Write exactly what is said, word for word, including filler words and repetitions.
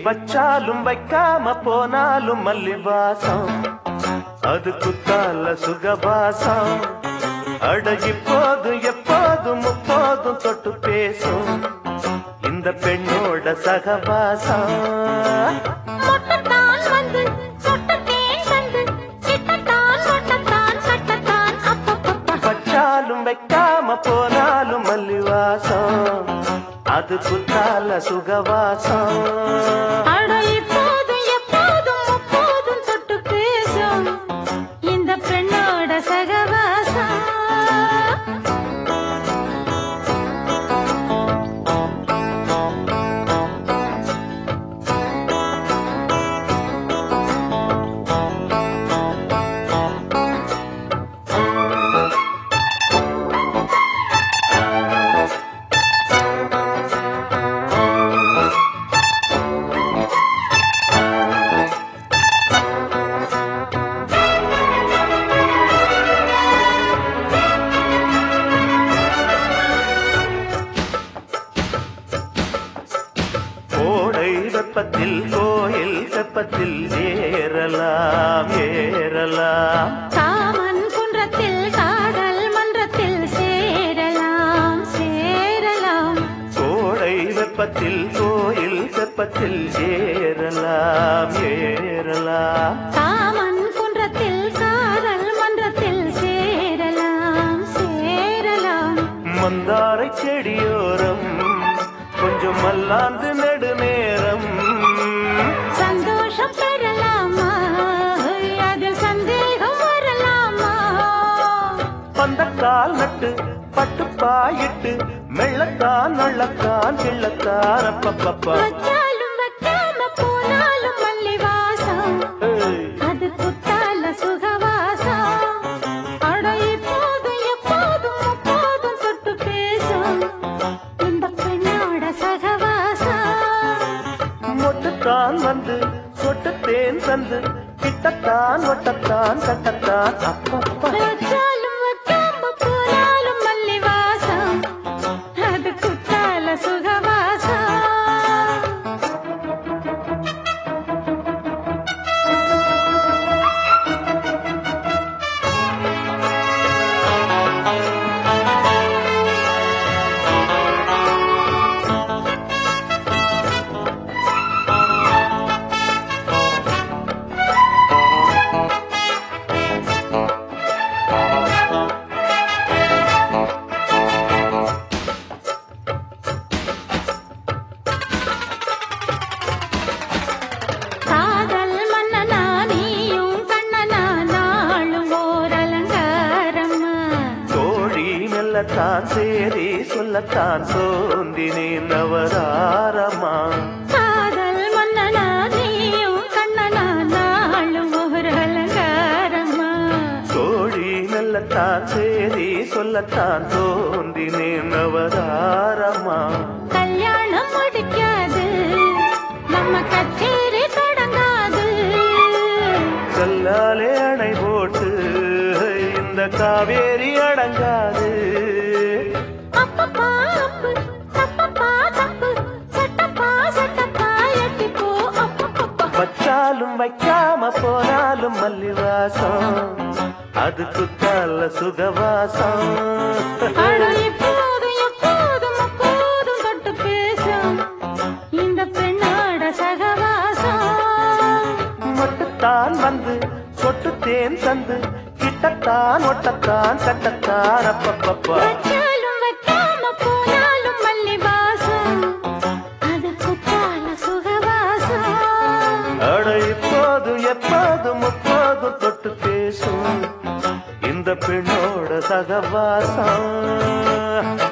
வச்சாலும் வைக்காம போனாலும் மல்லிவாசம் அது குத்தால சுகவாசம் அடகி போதும் எப்போதும் முப்போதும் தொட்டு பேசும் இந்த பெண்ணோட சகவாசம் வச்சாலும் வைக்காம போனாலும் மல்லிவாசம் அது குத்தால சுகவாசம் இந்த பெண்ணோட சகவாசம் வெப்பத்தில் கோயில் வெப்பத்தில் ஏறலாம் ஏறலாம் காமன் குன்றத்தில் காதல் மன்றத்தில் சேரலாம் சேரலாம் கோடை வெப்பத்தில் கோயில் வெப்பத்தில் ஏறலாம் ஏறலாம் காமன் குன்றத்தில் காதல் மன்றத்தில் சேரலாம் சேரலாம் மந்தாரை செடியோரம் கொஞ்சம் மல்லாந்து நெடுநேரம் சந்தோஷம் பெறலாமா அது சந்தேகம் வரலாமா பந்தக்கால் நட்டு பட்டு பாயிட்டு மெள்ளத்தான் நள்ளத்தான் கிள்ளத்தான் அப்பப்பப்பா வச்சாலும் வைக்காம போனாலும் மல்லிவாசம் அது குத்தால சுகவாசம் அட இப்போதும் எப்போதும் எப்போதும் தொட்டு பேசும் இந்த பெண்ணோட சகவாசம் மொட்டுத்தான் வந்து சொட்டு தேன் தந்து கிட்டத்தான் ஒட்டத்தான் கட்டத்தான் அப்பப்பா வச்சாலும் வைக்காம போனாலும் மல்லிவாசம் அது குத்தால சுகவாசம் சொல்லத்தான் சேரி சொல்லத்தான் சோந்தினேன் நவராரமா காதல் மன்னனா நீயும் கண்ணனா நாளும் ஒரு அலங்காரமா தோழி நல்லத்தான் சேரி சொல்லத்தான் சோந்தினேன் நவராரமா கல்யாணம் முடிக்காது நம்ம கச்சேரி தொடங்காது கல்லாலே அணை போட்டு இந்த காவேரி அடங்காது அப்பப்பா அப்பு தப்பப்பா தப்பு சட்டப்பா சட்டப்பா எட்டிப்போ அப்பப்பா வச்சாலும் வைக்காம போனாலும் மல்லிவாசம் அது குத்தால சுகவாசம் எப்போதும் எப்போதும் அப்போதும் தொட்டு பேசும் இந்த பெண்ணோட சகவாசம் மட்டுத்தான் வந்து சொட்டு தேன் தந்து கிட்டத்தான் ஒட்டத்தான் கட்டத்தான் அப்பப்பப்பா வச்சாலும் வைக்காம போனாலும் மல்லிவாசம் அது குத்தால சுகவாசம் அட இப்போதும் எப்போதும் முப்போதும் தொட்டு பேசும் இந்த பெண்ணோட சகவாசம்